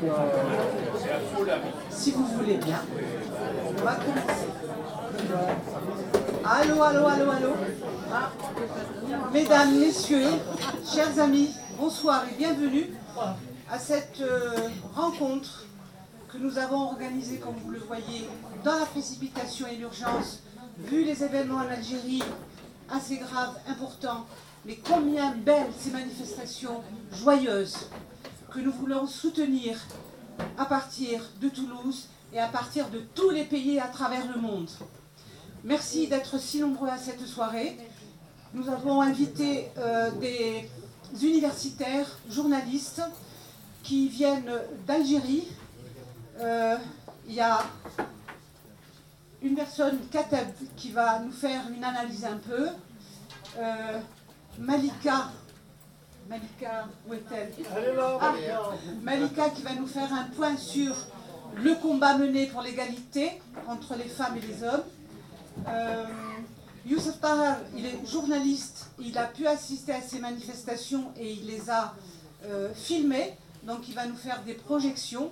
Si vous voulez bien, on va commencer. Allô, allô, allô, allô. Mesdames, messieurs, chers amis, bonsoir et bienvenue à cette rencontre que nous avons organisée, comme vous le voyez, dans la précipitation et l'urgence, vu les événements en Algérie, assez graves, importants, mais combien belles ces manifestations joyeuses que nous voulons soutenir à partir de Toulouse et à partir de tous les pays à travers le monde. Merci d'être si nombreux à cette soirée. Nous avons invité des universitaires, journalistes qui viennent d'Algérie. Il y a une personne, Kateb, qui va nous faire une analyse un peu. Malika, où est-elle? Malika qui va nous faire un point sur le combat mené pour l'égalité entre les femmes et les hommes. Youssef Tahar, il est journaliste, il a pu assister à ces manifestations et il les a filmées, donc il va nous faire des projections.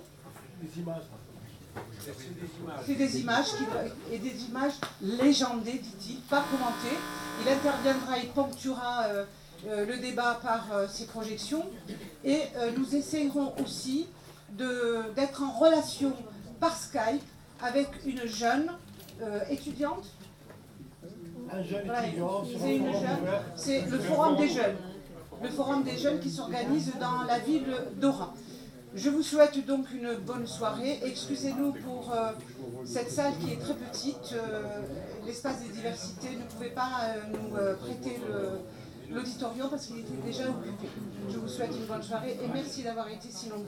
C'est des images et des images légendées, dit-il, pas commentées. Il interviendra et ponctuera le débat par ses projections. Et nous essayerons aussi d'être en relation par Skype avec une jeune étudiante. Un jeune étudiant. C'est le Forum des jeunes. Le Forum des jeunes qui s'organise dans la ville d'Oran. Je vous souhaite donc une bonne soirée. Excusez-nous pour cette salle qui est très petite. L'espace des diversités ne pouvait pas nous prêter l'auditorium parce qu'il était déjà occupé. Je vous souhaite une bonne soirée et merci d'avoir été si nombreux.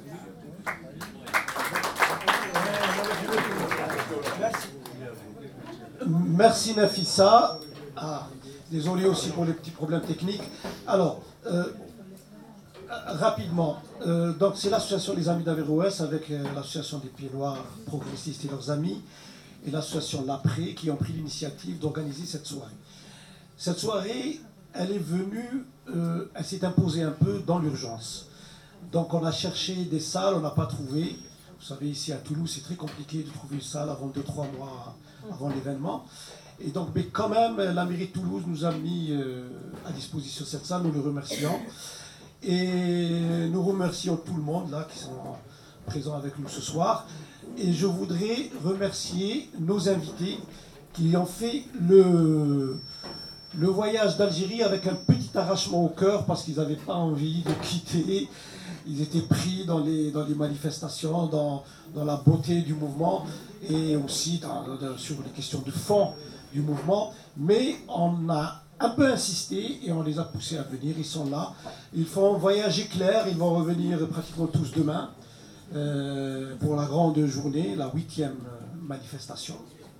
Merci Nafissa. Désolé aussi pour les petits problèmes techniques. Alors, rapidement, donc c'est l'association des Amis d'Averroès avec l'association des Pieds Noirs progressistes et leurs amis et l'association L'Après qui ont pris l'initiative d'organiser cette soirée. Cette soirée, elle est venue, elle s'est imposée un peu dans l'urgence. Donc on a cherché des salles, on n'a pas trouvé. Vous savez, ici à Toulouse, c'est très compliqué de trouver une salle avant 2-3 mois avant l'événement. Et donc, mais quand même, la mairie de Toulouse nous a mis à disposition cette salle, nous le remercions. Et nous remercions tout le monde là qui sont présents avec nous ce soir. Et je voudrais remercier nos invités qui ont fait le voyage d'Algérie avec un petit arrachement au cœur parce qu'ils n'avaient pas envie de quitter. Ils étaient pris dans les manifestations, dans la beauté du mouvement et aussi sur les questions de fond du mouvement. Mais on a un peu insisté et on les a poussés à venir. Ils sont là. Ils font un voyage éclair. Ils vont revenir pratiquement tous demain pour la grande journée, la 8e manifestation.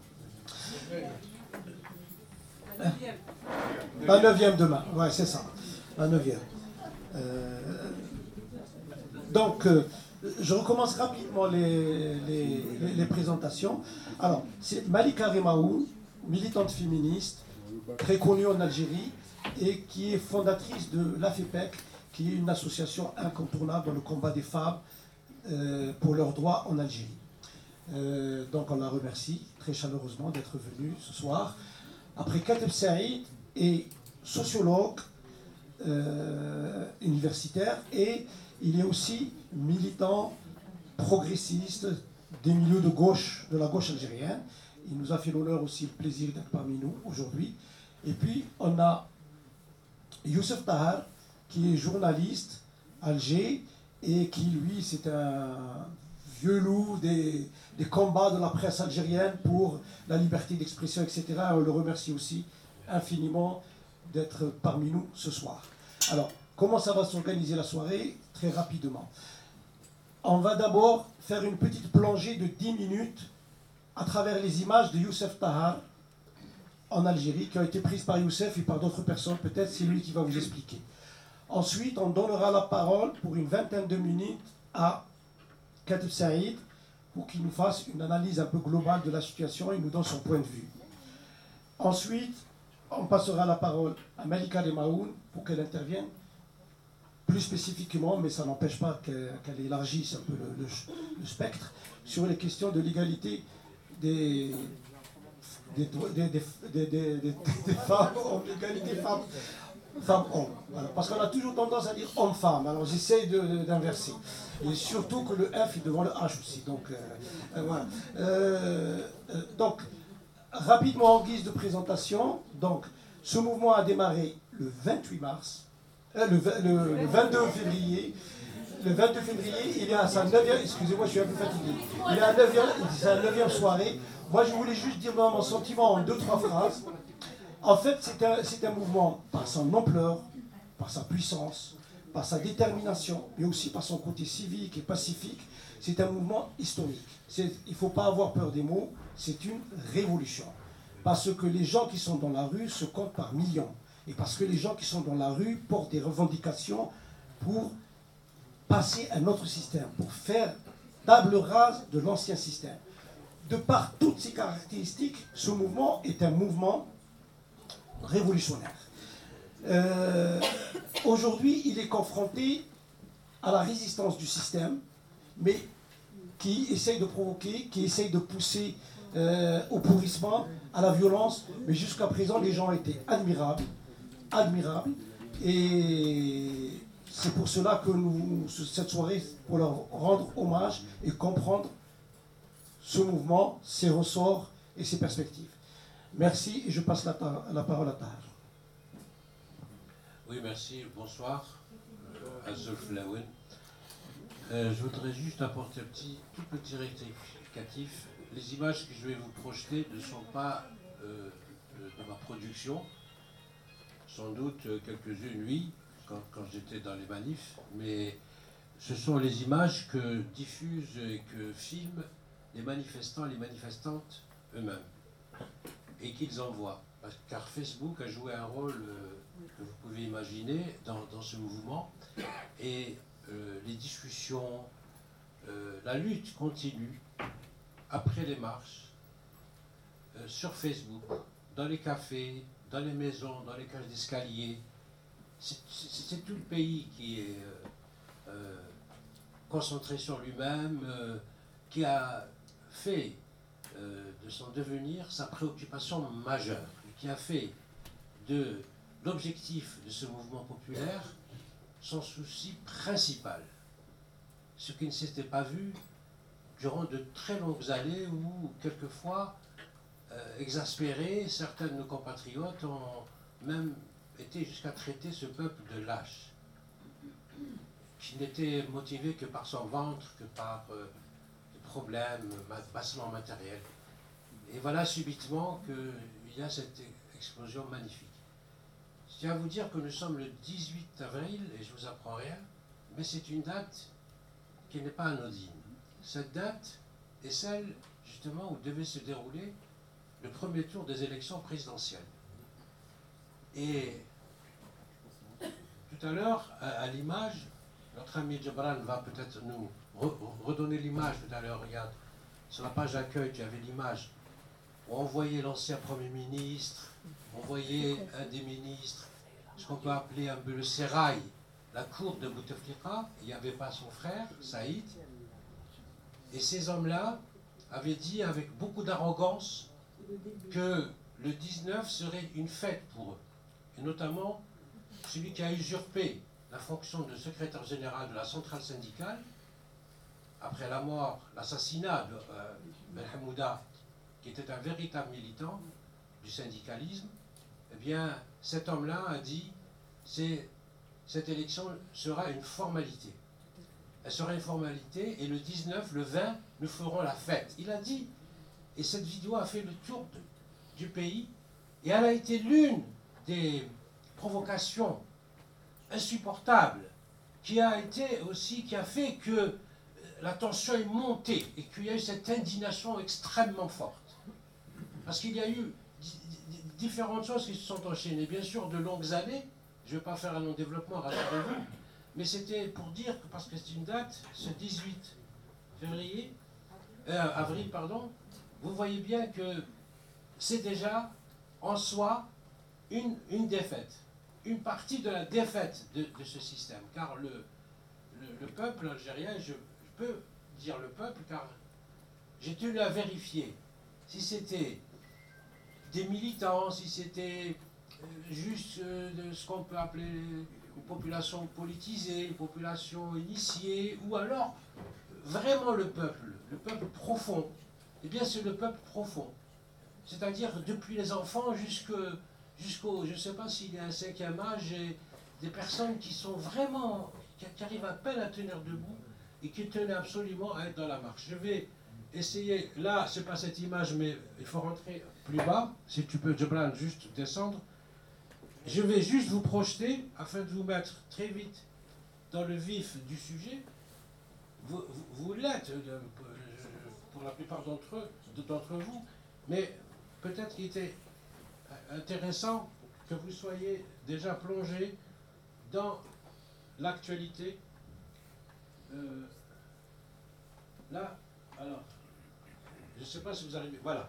La 9e demain. Ouais, c'est ça. La 9e. Donc, je recommence rapidement les présentations. Alors, c'est Malika Remaoun, militante féministe, très connue en Algérie et qui est fondatrice de l'AFEPEC, qui est une association incontournable dans le combat des femmes pour leurs droits en Algérie. Donc on la remercie très chaleureusement d'être venue ce soir. Après, Kateb Saïd est sociologue universitaire et il est aussi militant progressiste des milieux de gauche, de la gauche algérienne. Il nous a fait l'honneur aussi, le plaisir d'être parmi nous aujourd'hui. Et puis, on a Youssef Tahar, qui est journaliste à Alger, et qui, lui, c'est un vieux loup des combats de la presse algérienne pour la liberté d'expression, etc. On le remercie aussi infiniment d'être parmi nous ce soir. Alors, comment ça va s'organiser la soirée? Très rapidement. On va d'abord faire une petite plongée de 10 minutes à travers les images de Youssef Tahar en Algérie, qui ont été prises par Youssef et par d'autres personnes, peut-être c'est lui qui va vous expliquer. Ensuite, on donnera la parole pour une vingtaine de minutes à Kateb Saïd pour qu'il nous fasse une analyse un peu globale de la situation et nous donne son point de vue. Ensuite, on passera la parole à Malika Remaoun pour qu'elle intervienne plus spécifiquement, mais ça n'empêche pas qu'elle élargisse un peu le spectre, sur les questions de l'égalité des femmes, l'égalité femmes-hommes. Voilà. Parce qu'on a toujours tendance à dire homme-femme, alors j'essaye d'inverser. Et surtout que le F est devant le H aussi. Donc, voilà. Donc, rapidement en guise de présentation, donc, ce mouvement a démarré le 28 mars, le 22 février. Le 22 février, il est à sa 9e, excusez-moi, je suis un peu fatigué, il est à sa 9e soirée. Moi, je voulais juste dire mon sentiment en 2-3 phrases. En fait, c'est un mouvement par son ampleur, par sa puissance, par sa détermination, mais aussi par son côté civique et pacifique. C'est un mouvement historique. Il ne faut pas avoir peur des mots, c'est une révolution. Parce que les gens qui sont dans la rue se comptent par millions. Et parce que les gens qui sont dans la rue portent des revendications pour passer à un autre système, pour faire table rase de l'ancien système. De par toutes ces caractéristiques, ce mouvement est un mouvement révolutionnaire. Aujourd'hui, il est confronté à la résistance du système, mais qui essaye de provoquer, qui essaye de pousser au pourrissement, à la violence. Mais jusqu'à présent, les gens étaient admirables, et c'est pour cela que cette soirée, pour leur rendre hommage et comprendre ce mouvement, ses ressorts et ses perspectives. Merci et je passe la parole à Tahar. Oui, merci. Bonsoir. Azul Flaouen. Je voudrais juste apporter un tout petit rectificatif. Les images que je vais vous projeter ne sont pas de ma production. Sans doute quelques-unes, oui, quand j'étais dans les manifs, mais ce sont les images que diffusent et que filment les manifestants et les manifestantes eux-mêmes et qu'ils envoient. Car Facebook a joué un rôle que vous pouvez imaginer dans ce mouvement et les discussions, la lutte continue après les marches, sur Facebook, dans les cafés, dans les maisons, dans les cages d'escalier. C'est tout le pays qui est concentré sur lui-même, qui a fait de son devenir sa préoccupation majeure, qui a fait de l'objectif de ce mouvement populaire son souci principal. Ce qui ne s'était pas vu durant de très longues années où, quelquefois, exaspérés, certains de nos compatriotes ont même été jusqu'à traiter ce peuple de lâche, qui n'était motivé que par son ventre, que par des problèmes bassement matériels. Et voilà subitement qu'il y a cette explosion magnifique. Je tiens à vous dire que nous sommes le 18 avril, et je ne vous apprends rien, mais c'est une date qui n'est pas anodine. Cette date est celle, justement, où devait se dérouler le premier tour des élections présidentielles. Et tout à l'heure, à l'image, notre ami Djebran va peut-être nous redonner l'image tout à l'heure. Regarde, sur la page d'accueil, tu avais l'image où on voyait l'ancien Premier ministre, on voyait un des ministres, ce qu'on peut appeler un peu le sérail, la cour de Bouteflika. Il n'y avait pas son frère, Saïd. Et ces hommes-là avaient dit avec beaucoup d'arrogance que le 19 serait une fête pour eux. Et notamment, celui qui a usurpé la fonction de secrétaire général de la centrale syndicale, après la mort, l'assassinat de Ben Hamouda, qui était un véritable militant du syndicalisme, eh bien, cet homme-là a dit cette élection sera une formalité. Elle sera une formalité et le 19, le 20, nous ferons la fête. Il a dit, et cette vidéo a fait le tour du pays, et elle a été l'une des provocations insupportables qui a fait que la tension est montée et qu'il y a eu cette indignation extrêmement forte. Parce qu'il y a eu différentes choses qui se sont enchaînées. Bien sûr, de longues années, je ne vais pas faire un long développement, rassurez-vous, mais c'était pour dire que, parce que c'est une date, ce 18 avril, vous voyez bien que c'est déjà en soi une défaite. une partie de la défaite de ce système. Car le peuple algérien, je peux dire le peuple, car j'ai tenu à vérifier si c'était des militants, si c'était juste de ce qu'on peut appeler une population politisée, une population initiée, ou alors vraiment le peuple profond. Eh bien, c'est le peuple profond. C'est-à-dire depuis les enfants jusqu'au, je ne sais pas s'il y a un cinquième âge, et des personnes qui sont vraiment, qui arrivent à peine à tenir debout et qui tenaient absolument à être dans la marche. Je vais essayer, là, c'est pas cette image, mais il faut rentrer plus bas. Si tu peux, Djebran, juste descendre. Je vais juste vous projeter, afin de vous mettre très vite dans le vif du sujet. Vous l'êtes, pour la plupart d'entre vous, mais peut-être qu'il était intéressant que vous soyez déjà plongé dans l'actualité. Là, alors, je ne sais pas si vous arrivez. Voilà.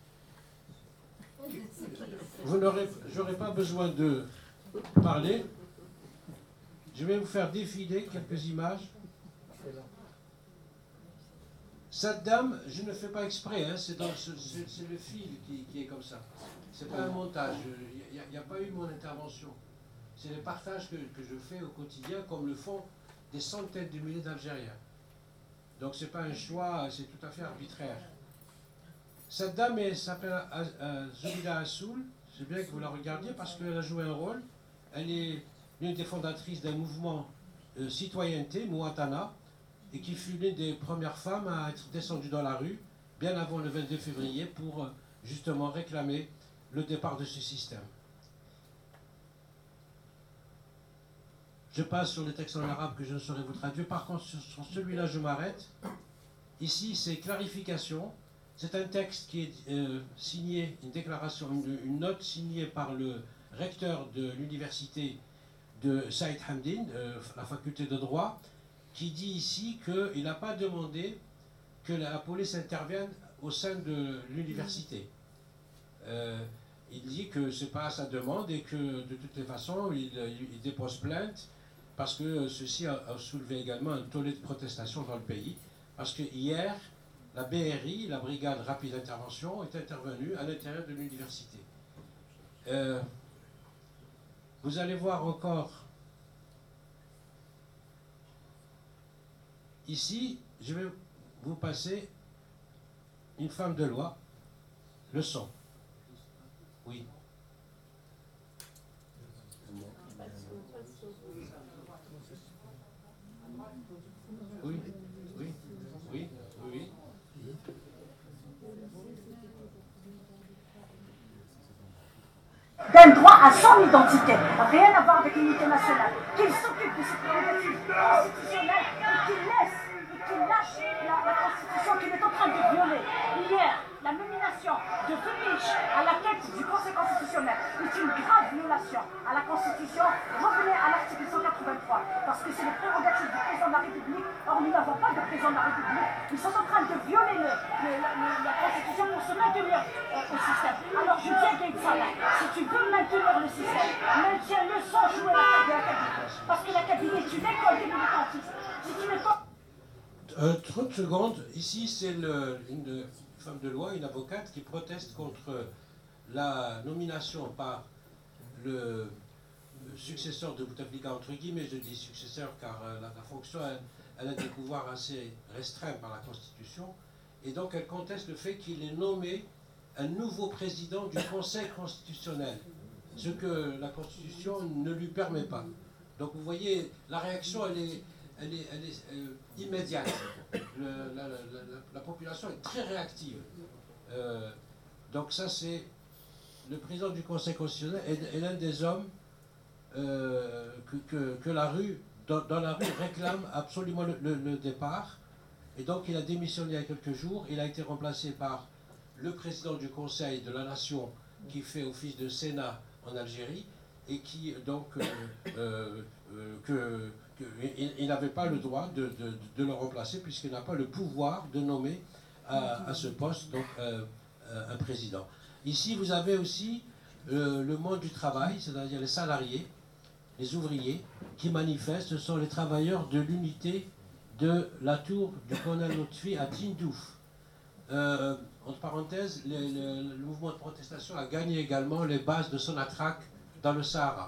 J'aurai pas besoin de parler. Je vais vous faire défiler quelques images. Saddam, je ne fais pas exprès, hein, c'est le fil qui est comme ça. C'est pas un montage, il n'y a pas eu mon intervention. C'est le partage que je fais au quotidien, comme le font des centaines de milliers d'Algériens. Donc c'est pas un choix, c'est tout à fait arbitraire. Cette dame s'appelle Zoubida Assoul, c'est bien que vous la regardiez parce qu'elle a joué un rôle. Elle est l'une des fondatrices d'un mouvement citoyenneté, Mouatana, et qui fut l'une des premières femmes à être descendue dans la rue, bien avant le 22 février, pour justement réclamer le départ de ce système. Je passe sur les textes en arabe que je ne saurais vous traduire. Par contre, sur celui-là, je m'arrête. Ici, c'est clarification. C'est un texte qui est signé, une déclaration, une note signée par le recteur de l'université de Saïd Hamdin, la faculté de droit, qui dit ici qu'il n'a pas demandé que la police intervienne au sein de l'université. Il dit que ce n'est pas à sa demande et que de toutes les façons, il dépose plainte parce que ceci a soulevé également un tollé de protestation dans le pays. Parce que hier, la BRI, la Brigade Rapide d'Intervention, est intervenue à l'intérieur de l'université. Vous allez voir encore, ici, je vais vous passer une femme de loi, le son. Oui. Oui, oui, oui, oui. D'un droit à son identité, rien à voir avec l'unité nationale, qu'il s'occupe de ses prérogatives constitutionnelles et qu'il lâche la Constitution qu'il est en train de violer. Hier, la nomination de Femiche à la tête du Conseil constitutionnel est une grave violation à la Constitution. Revenez à l'article 183, parce que c'est les prérogatives du président de la République. Or, nous n'avons pas de président de la République. Ils sont en train de violer la Constitution pour se maintenir au système. Alors, je dis à Gaïd Salah, si tu veux maintenir le système, maintiens-le sans jouer la carte de la Kabylie. Parce que la Kabylie est une école des militantistes. Si tu n'es pas... 30 secondes. Ici, c'est une femme de loi, une avocate, qui proteste contre la nomination par le successeur de Bouteflika, entre guillemets, je dis successeur car la fonction, elle a des pouvoirs assez restreints par la Constitution, et donc elle conteste le fait qu'il ait nommé un nouveau président du Conseil constitutionnel, ce que la Constitution ne lui permet pas. Donc vous voyez, la réaction, elle est immédiate. La population est très réactive. Donc ça, c'est le président du Conseil constitutionnel est l'un des hommes que la rue, dans la rue, réclame absolument le départ. Et donc il a démissionné il y a quelques jours. Il a été remplacé par le président du Conseil de la Nation qui fait office de Sénat en Algérie et qui donc il n'avait pas le droit de le remplacer puisqu'il n'a pas le pouvoir de nommer à ce poste donc un président. Ici, vous avez aussi le monde du travail, c'est-à-dire les salariés, les ouvriers qui manifestent, ce sont les travailleurs de l'unité de la tour du colonel Lotfi à Tindouf. Entre parenthèses, le mouvement de protestation a gagné également les bases de Sonatrach dans le Sahara.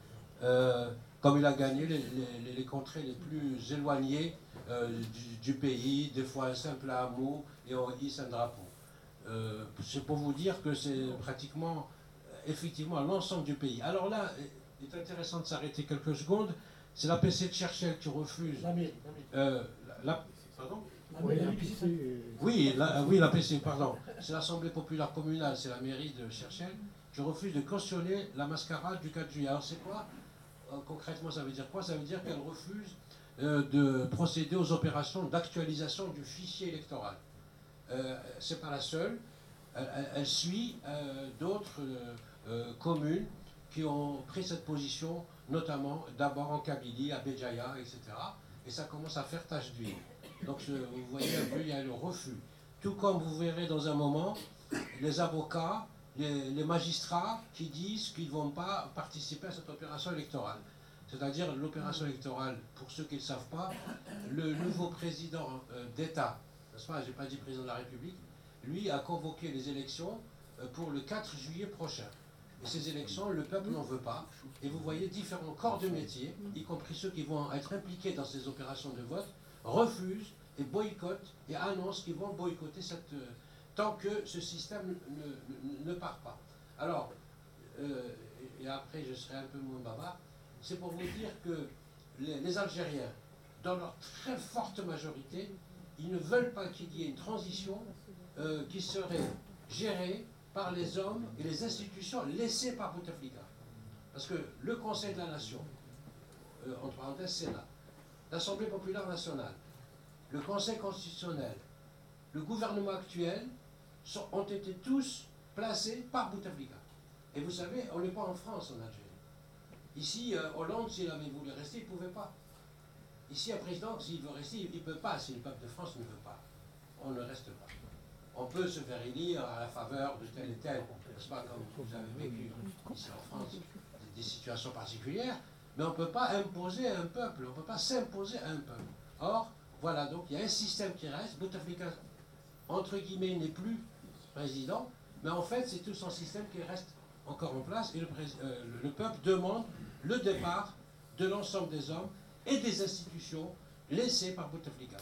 Comme il a gagné les contrées les plus éloignées du pays, des fois un simple hameau et on hisse un drapeau. C'est pour vous dire que c'est pratiquement, effectivement, l'ensemble du pays. Alors là, il est intéressant de s'arrêter quelques secondes. C'est la PC de Cherchel qui refuse. Pardon ? Oui, la PC, pardon. C'est l'Assemblée populaire communale, c'est la mairie de Cherchel qui refuse de cautionner la mascarade du 4 juillet. Alors c'est quoi ? Concrètement, ça veut dire quoi ? Ça veut dire qu'elle refuse de procéder aux opérations d'actualisation du fichier électoral. C'est pas la seule. Elle suit d'autres communes qui ont pris cette position, notamment d'abord en Kabylie, à Béjaïa, etc. Et ça commence à faire tache d'huile. Donc vous voyez un peu, il y a le refus. Tout comme vous verrez dans un moment, les avocats, les magistrats qui disent qu'ils ne vont pas participer à cette opération électorale. C'est-à-dire l'opération électorale, pour ceux qui ne le savent pas, le nouveau président d'État, n'est-ce pas, je n'ai pas dit président de la République, lui a convoqué les élections pour le 4 juillet prochain. Et ces élections, le peuple n'en veut pas. Et vous voyez différents corps de métier, y compris ceux qui vont être impliqués dans ces opérations de vote, refusent et boycottent et annoncent qu'ils vont boycotter tant que ce système ne part pas. Alors, et après je serai un peu moins bavard, c'est pour vous dire que les Algériens, dans leur très forte majorité, ils ne veulent pas qu'il y ait une transition qui serait gérée par les hommes et les institutions laissées par Bouteflika. Parce que le Conseil de la Nation, entre parenthèses Sénat, l'Assemblée populaire nationale, le Conseil constitutionnel, le gouvernement actuel ont été tous placés par Bouteflika. Et vous savez, on n'est pas en France en Algérie. Ici, Hollande, s'il avait voulu rester, il ne pouvait pas. Ici, un président, s'il veut rester, il ne peut pas, si le peuple de France ne veut pas. On ne reste pas. On peut se faire élire à la faveur de tel et tel, n'est-ce pas, comme vous avez vécu ici en France, des situations particulières, mais on ne peut pas imposer à un peuple, on ne peut pas s'imposer à un peuple. Or, voilà, donc il y a un système qui reste, Bouteflika, entre guillemets, n'est plus président, mais en fait, c'est tout son système qui reste encore en place, et le peuple demande le départ de l'ensemble des hommes et des institutions laissées par Bouteflika.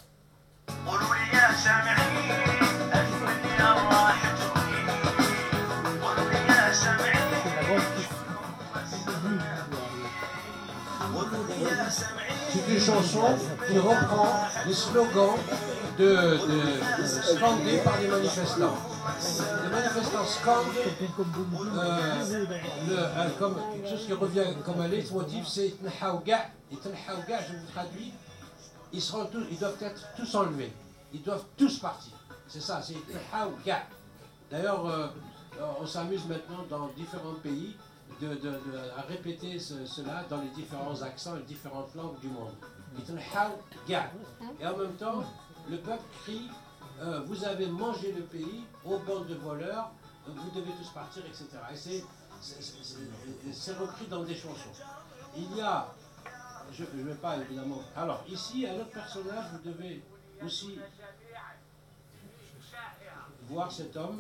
C'est une chanson qui reprend les slogans scandés par les manifestants. Les manifestants scandent comme quelque chose qui revient comme un leitmotiv, c'est Itnhaouga. Itnhaouga, je vous traduis, ils doivent être tous enlevés. Ils doivent tous partir. C'est ça, c'est Itnhaouga. D'ailleurs, on s'amuse maintenant dans différents pays à répéter cela dans les différents accents et les différentes langues du monde. Itnhaouga. Et en même temps, le peuple crie vous avez mangé le pays aux bandes de voleurs, vous devez tous partir, etc. Et c'est repris dans des chansons. Il y a, je ne vais pas évidemment. Alors, ici, un autre personnage, vous devez aussi voir cet homme.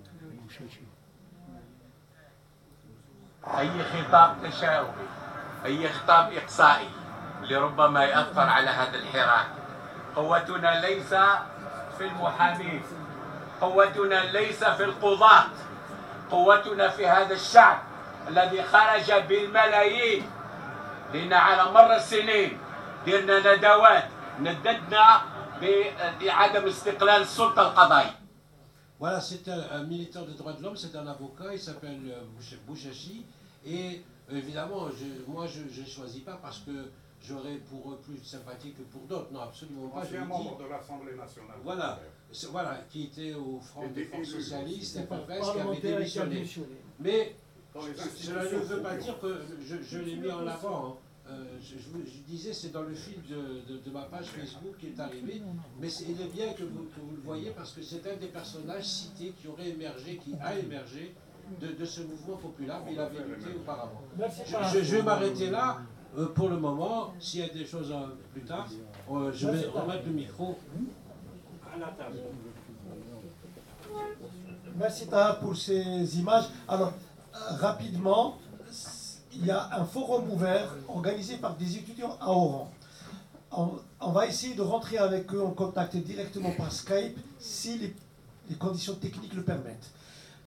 أي خطاب تشاؤمي، أي خطاب إقصائي لربما يأثر على هذا الحراك. قوتنا ليس في المحامين، قوتنا ليس في القضاة، قوتنا في هذا الشعب الذي خرج بالملايين. لأن على مر السنين درنا ندوات نددنا بعدم استقلال السلطة القضائية. Voilà, c'est un militant des droits de l'homme, c'est un avocat, il s'appelle Bouchachi, et évidemment, moi je ne choisis pas parce que j'aurais pour eux plus de sympathie que pour d'autres, non, absolument pas. Ancien membre de l'Assemblée nationale. Voilà, qui était au Front des Forces Socialistes, et FFS, qui avait démissionné. Mais cela ne veut pas dire que je l'ai mis en avant. Hein. Je disais, c'est dans le fil de ma page Facebook qui est arrivé, mais il est bien que vous le voyez parce que c'est un des personnages cités qui aurait émergé, qui a émergé de ce mouvement populaire, mais il avait lutté auparavant. Merci. Je vais m'arrêter là pour le moment. S'il y a des choses plus tard, je vais remettre le micro à la table. Merci Taha pour ces images. Alors, rapidement, il y a un forum ouvert organisé par des étudiants à Oran. On va essayer de rentrer avec eux en contact directement par Skype si les conditions techniques le permettent.